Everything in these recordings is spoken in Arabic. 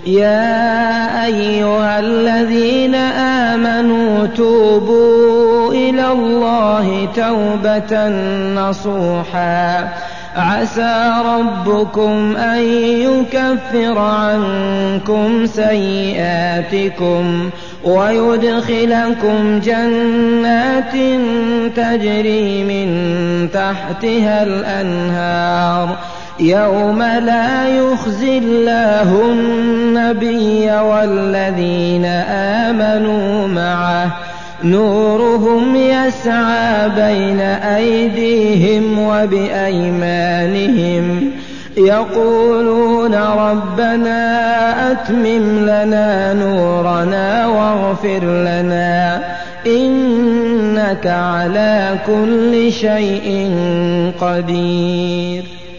يا أيها الذين آمنوا توبوا إلى الله توبة نصوحا عسى ربكم أن يكفر عنكم سيئاتكم ويدخلكم جنات تجري من تحتها الأنهار يوم لا يخزي الله النبي والذين آمنوا معه نورهم يسعى بين أيديهم وبأيمانهم يقولون ربنا أتمم لنا نورنا واغفر لنا إنك على كل شيء قدير.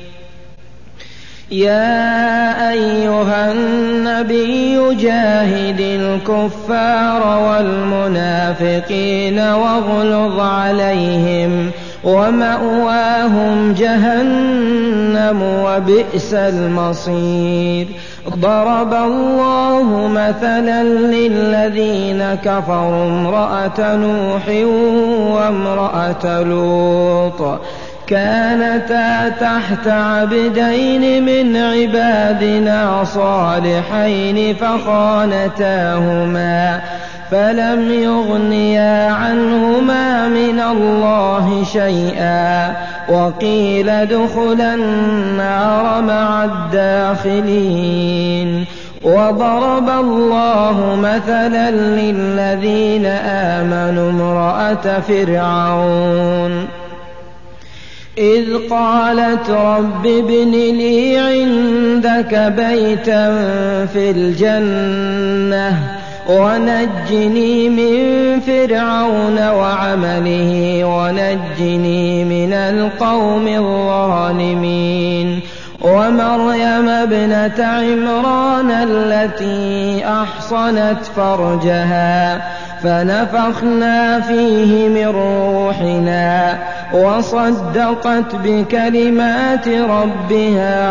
يا أيها النبي جاهد الكفار والمنافقين واغلظ عليهم ومأواهم جهنم وبئس المصير. ضرب الله مثلا للذين كفروا امرأة نوح وامرأة لوط كانتا تحت عبدين من عبادنا صالحين فخانتاهما فلم يغنيا عنهما من الله شيئا وقيل ادخلا النار مع الداخلين. وضرب الله مثلا للذين آمنوا امرأة فرعون إذ قالت رب ابن لي عندك بيتا في الجنة ونجني من فرعون وعمله ونجني من القوم الظالمين. ومريم ابنة عمران التي أحصنت فرجها فنفخنا فيه من روحنا وصدقت بكلمات ربها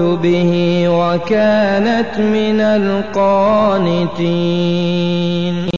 وكتبه وكانت من القانتين.